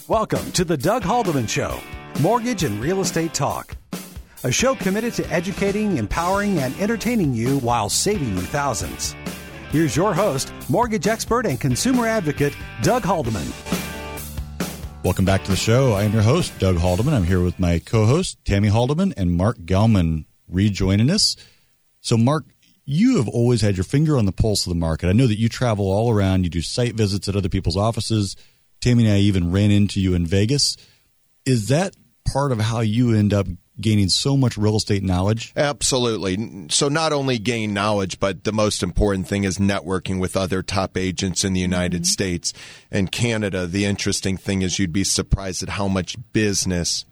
Welcome to the Doug Haldeman Show, Mortgage and Real Estate Talk. A show committed to educating, empowering, and entertaining you while saving you thousands. Here's your host, mortgage expert and consumer advocate, Doug Haldeman. Welcome back to the show. I am your host, Doug Haldeman. I'm here with my co-host, Tammy Haldeman, and Mark Gelman rejoining us. So, Mark, you have always had your finger on the pulse of the market. I know that you travel all around. You do site visits at other people's offices. Tammy and I even ran into you in Vegas. Is that part of how you end up gaining so much real estate knowledge? Absolutely. So not only gain knowledge, but the most important thing is networking with other top agents in the United States and Canada. The interesting thing is you'd be surprised at how much business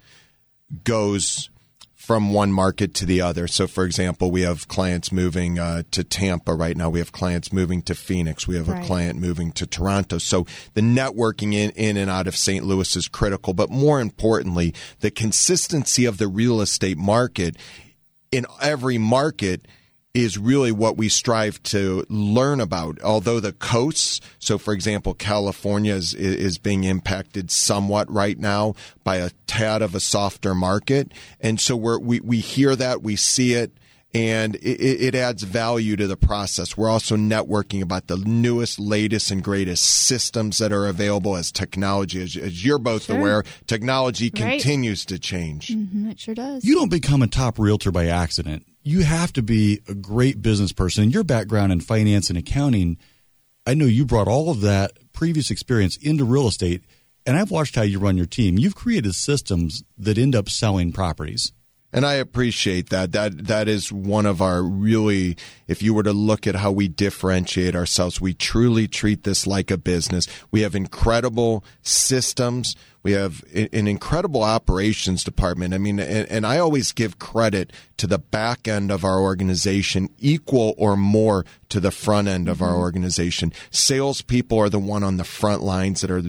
goes from one market to the other. So, for example, we have clients moving to Tampa right now. We have clients moving to Phoenix. We have a client moving to Toronto. So the networking in and out of St. Louis is critical. But more importantly, the consistency of the real estate market in every market is really what we strive to learn about. Although the coasts, so for example, California is being impacted somewhat right now by a tad of a softer market. And so we hear that, we see it, and it adds value to the process. We're also networking about the newest, latest, and greatest systems that are available as technology. As you're both aware, technology continues to change. It sure does. You don't become a top realtor by accident. You have to be a great business person. And your background in finance and accounting, I know you brought all of that previous experience into real estate, and I've watched how you run your team. You've created systems that end up selling properties. And I appreciate that. That is one of our really, if you were to look at how we differentiate ourselves, we truly treat this like a business. We have incredible systems. We have an incredible operations department. I mean, and I always give credit to the back end of our organization equal or more to the front end of our organization. Salespeople are the one on the front lines that are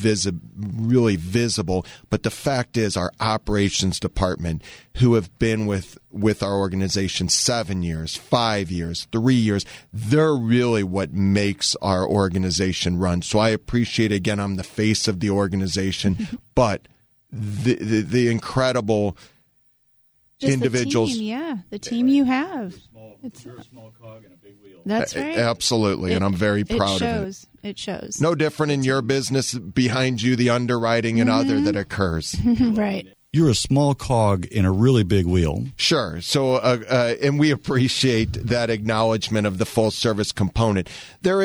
really visible. But the fact is our operations department, who have been with our organization 7 years, 5 years, 3 years, they're really what makes our organization run. So I appreciate, again, I'm the face of the organization, but the incredible individuals. The team, the team you have. You're a small cog in a big wheel. That's right. Absolutely, and I'm very proud of it. It shows. No different in your business, behind you, the underwriting and other that occurs. Right. You're a small cog in a really big wheel. Sure. So, and we appreciate that acknowledgement of the full service component. There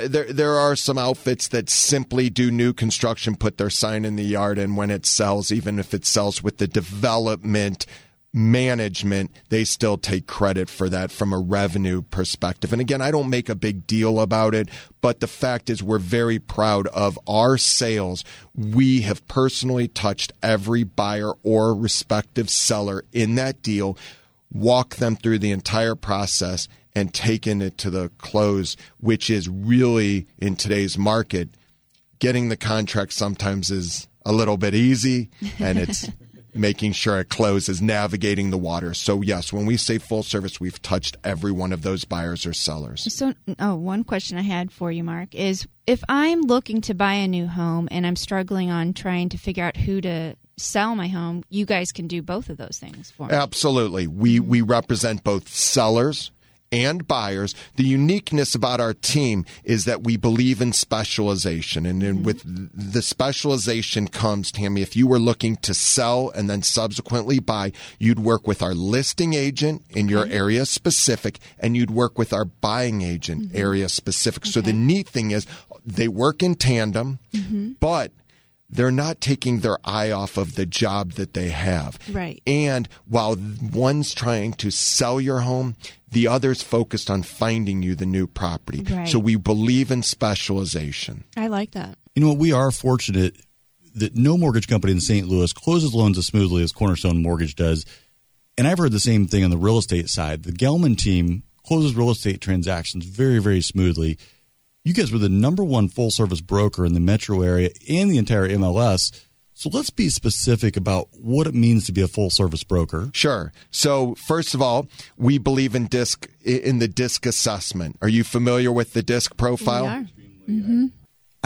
are some outfits that simply do new construction, put their sign in the yard, and when it sells, even if it sells with the development management, they still take credit for that from a revenue perspective. And again, I don't make a big deal about it, but the fact is we're very proud of our sales. We have personally touched every buyer or respective seller in that deal, walk them through the entire process, and taken it to the close, which is really, in today's market, getting the contract sometimes is a little bit easy, and it's making sure it closes, navigating the water. So yes, when we say full service, we've touched every one of those buyers or sellers. So, one question I had for you, Mark, is if I'm looking to buy a new home and I'm struggling on trying to figure out who to sell my home, you guys can do both of those things for me. Absolutely. We represent both sellers and buyers. The uniqueness about our team is that we believe in specialization. And then with the specialization comes, Tammy, if you were looking to sell and then subsequently buy, you'd work with our listing agent in your area specific, and you'd work with our buying agent area specific. So the neat thing is they work in tandem, but they're not taking their eye off of the job that they have. Right. And while one's trying to sell your home, the other's focused on finding you the new property. Right. So we believe in specialization. I like that. You know what? We are fortunate that no mortgage company in St. Louis closes loans as smoothly as Cornerstone Mortgage does. And I've heard the same thing on the real estate side. The Gelman team closes real estate transactions very, very smoothly. You guys were the number one full-service broker in the metro area and the entire MLS. So let's be specific about what it means to be a full-service broker. Sure. So first of all, we believe in the DISC assessment. Are you familiar with the DISC profile? We are.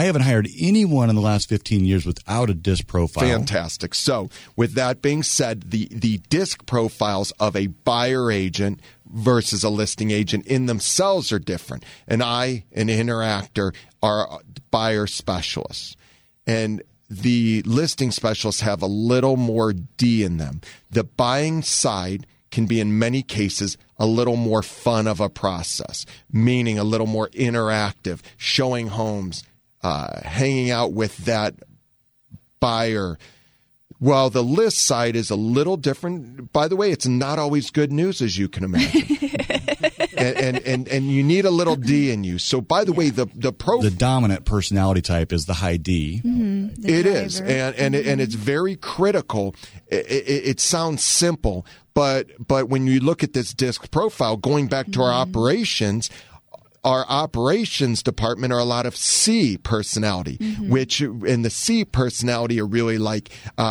I haven't hired anyone in the last 15 years without a DISC profile. Fantastic. So with that being said, the DISC profiles of a buyer agent versus a listing agent in themselves are different. And I, an interactor, are buyer specialists. And the listing specialists have a little more D in them. The buying side can be in many cases a little more fun of a process, meaning a little more interactive, showing homes, hanging out with that buyer. Well, the list side is a little different. By the way, it's not always good news, as you can imagine. and you need a little D in you. So, by the way, the dominant personality type is the high D. Mm-hmm. It is, and it's very critical. It sounds simple, but when you look at this DISC profile, going back to our operations. Our operations department are a lot of C personality, which in the C personality are really like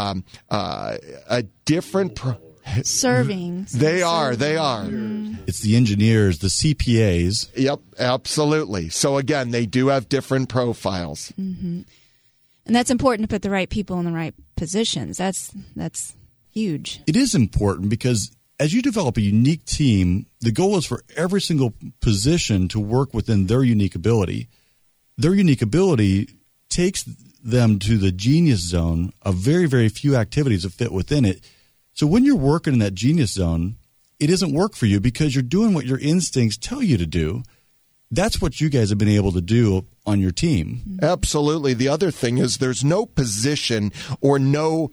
a different serving. They are. It's the engineers, the CPAs. Yep, absolutely. So again, they do have different profiles. Mm-hmm. And that's important to put the right people in the right positions. That's huge. It is important because as you develop a unique team, the goal is for every single position to work within their unique ability. Their unique ability takes them to the genius zone of very, very few activities that fit within it. So when you're working in that genius zone, it isn't work for you because you're doing what your instincts tell you to do. That's what you guys have been able to do on your team. Absolutely. The other thing is there's no position or no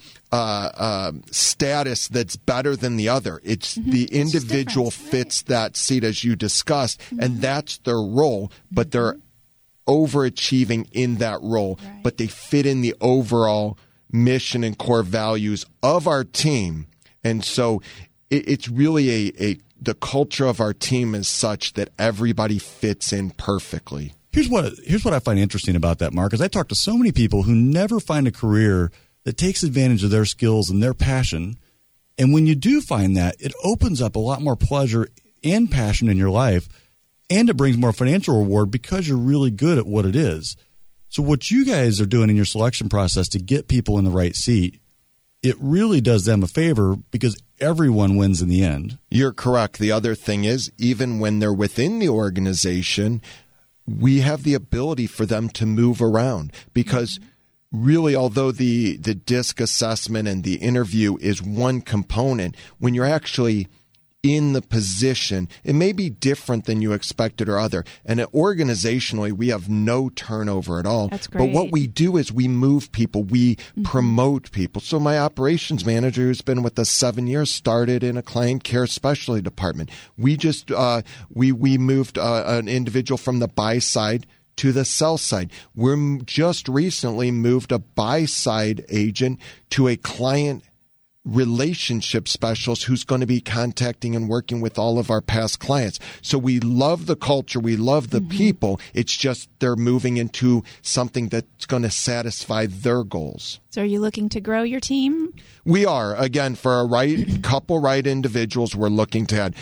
status that's better than the other. It's the individual fits that seat as you discussed, and that's their role, but they're overachieving in that role, but they fit in the overall mission and core values of our team. And so it's really the culture of our team is such that everybody fits in perfectly. Here's what I find interesting about that, Mark, is I talk to so many people who never find a career that takes advantage of their skills and their passion. And when you do find that, it opens up a lot more pleasure and passion in your life, and it brings more financial reward because you're really good at what it is. So what you guys are doing in your selection process to get people in the right seat, it really does them a favor because everyone wins in the end. You're correct. The other thing is, even when they're within the organization, we have the ability for them to move around because really, although the DISC assessment and the interview is one component, when you're actually in the position, it may be different than you expected or other. And organizationally, we have no turnover at all. That's great. But what we do is we move people, we promote people. So my operations manager, who's been with us 7 years, started in a client care specialty department. We just we moved an individual from the buy side to the sell side. We're just recently moved a buy side agent to a client relationship specialist who's going to be contacting and working with all of our past clients. So we love the culture. We love the people. It's just they're moving into something that's going to satisfy their goals. So are you looking to grow your team? We are. Again, for a couple right individuals we're looking to add.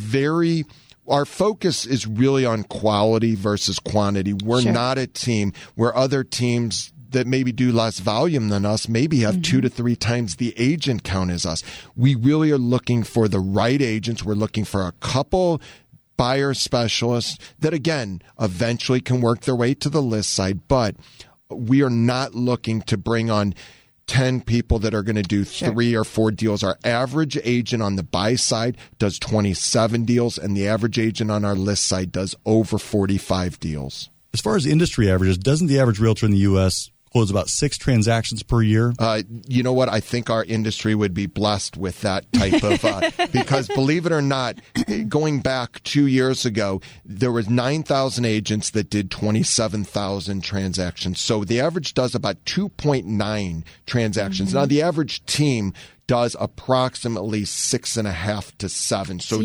Our focus is really on quality versus quantity. We're not a team where other teams that maybe do less volume than us maybe have 2 to 3 times the agent count as us. We really are looking for the right agents. We're looking for a couple buyer specialists that, again, eventually can work their way to the list side. But we are not looking to bring on 10 people that are going to do 3 or 4 deals. Our average agent on the buy side does 27 deals, and the average agent on our list side does over 45 deals. As far as industry averages, doesn't the average realtor in the U.S. close about 6 transactions per year? You know what? I think our industry would be blessed with that type of, because believe it or not, going back 2 years ago, there was 9,000 agents that did 27,000 transactions. So the average does about 2.9 transactions. Now the average team does approximately 6.5 to 7. So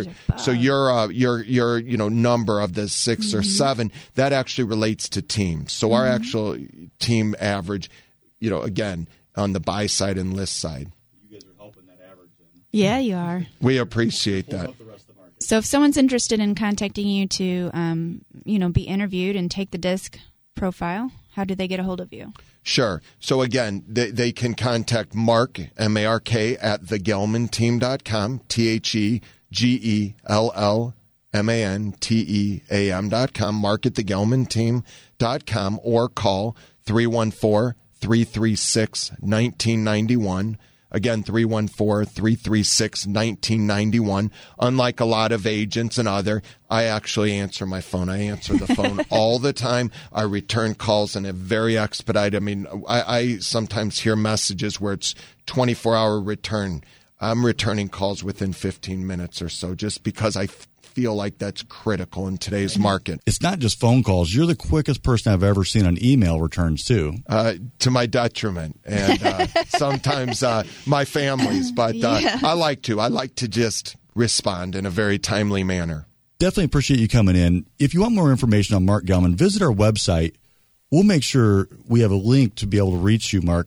your number of the 6 or 7 that actually relates to teams. So our actual team average, again, on the buy side and list side. You guys are helping that average. Yeah, you are. We appreciate that. So if someone's interested in contacting you to, be interviewed and take the DISC profile, how do they get a hold of you? Sure. So again, they can contact Mark, M-A-R-K, at thegelmanteam.com, TheGellmanteam.com, Mark at thegelmanteam.com, or call 314-336-1991. Again, 314-336-1991. Unlike a lot of agents and I actually answer my phone. I answer the phone all the time. I return calls in a very expedited. I mean, I sometimes hear messages where it's 24-hour return. I'm returning calls within 15 minutes or so just because I feel like that's critical in today's market. It's not just phone calls. You're the quickest person I've ever seen on email returns, too. To my detriment, and sometimes my family's. But I like to just respond in a very timely manner. Definitely appreciate you coming in. If you want more information on Mark Gelman, visit our website. We'll make sure we have a link to be able to reach you, Mark,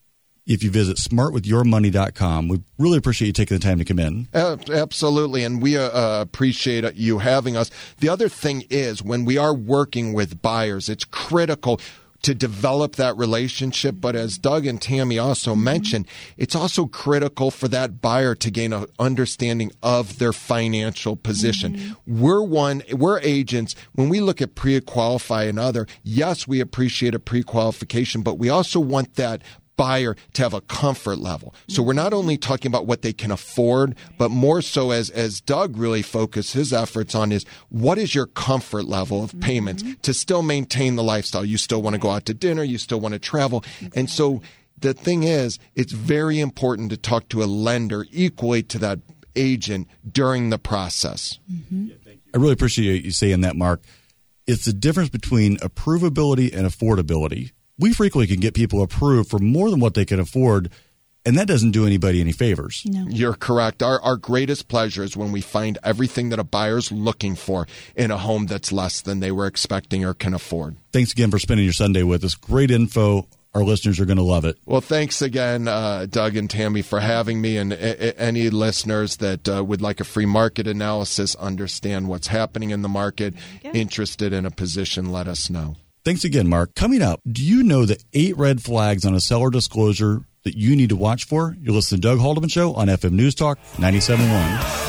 if you visit smartwithyourmoney.com. We really appreciate you taking the time to come in. Absolutely, and we appreciate you having us. The other thing is, when we are working with buyers, it's critical to develop that relationship. But as Doug and Tammy also mentioned, it's also critical for that buyer to gain an understanding of their financial position. We're agents. When we look at pre-qualify and other, yes, we appreciate a pre-qualification, but we also want that buyer to have a comfort level. So we're not only talking about what they can afford, but more so, as Doug really focused his efforts on, is what is your comfort level of payments to still maintain the lifestyle. You still want to go out to dinner, you still want to travel. And so the thing is, it's very important to talk to a lender equally to that agent during the process. I really appreciate you saying that, Mark. It's the difference between approvability and affordability. We frequently can get people approved for more than what they can afford, and that doesn't do anybody any favors. No. You're correct. Our greatest pleasure is when we find everything that a buyer's looking for in a home that's less than they were expecting or can afford. Thanks again for spending your Sunday with us. Great info. Our listeners are going to love it. Well, thanks again, Doug and Tammy, for having me. And any listeners that would like a free market analysis, understand what's happening in the market, interested in a position, let us know. Thanks again, Mark. Coming up, do you know the 8 red flags on a seller disclosure that you need to watch for? You're listening to Doug Haldeman Show on FM News Talk 97.1.